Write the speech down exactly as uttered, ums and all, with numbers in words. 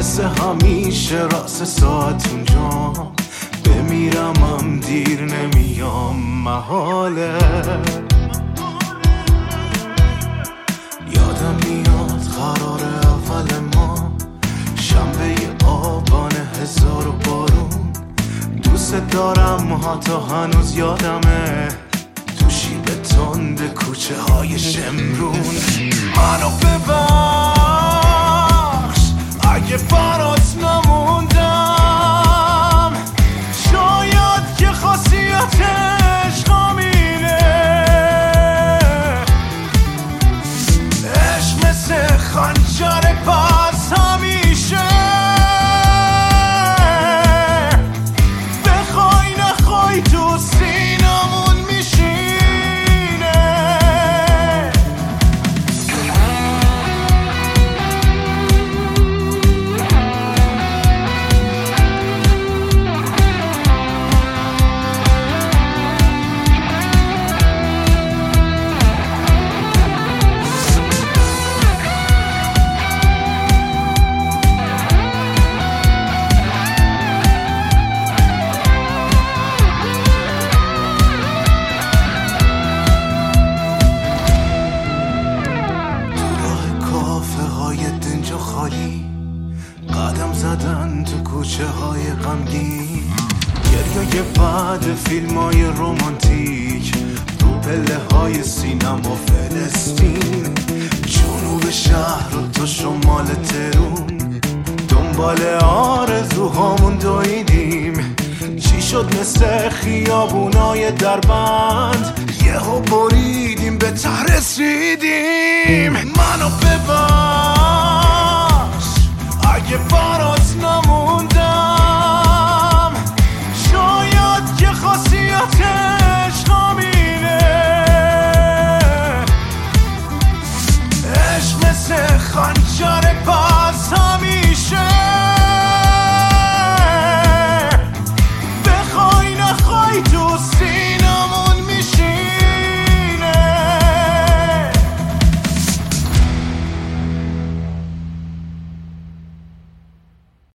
مثل همیشه راست ساعت اونجا بمیرمم دیر نمیام محاله. یادم میاد قرار اول ما شنبه آبان هزار و بارون، دوست دارم حتی هنوز یادمه تو شیب تند کوچه های شمرون. منو ببخش اگه برات نموندم، شاید که خاصیت عشقم اینه، عشق مثل خنجر پس همیشه بخوای نخوای تو سینمون میشینه. قدم زدن تو کوچه های غمگین، گریه بعد فیلم های رومانتیک تو پله های سینما فلسطین، جنوب شهر و تو شمال تهرون، دنبال آرزوهامون دویدیم. چی شد مثل خیابونای دربند یهو بریدیم به ته رسیدیم. منو ببخش اگه برات نموندم، شاید که خاصیت عشقم اینه، عشق مثل خنجر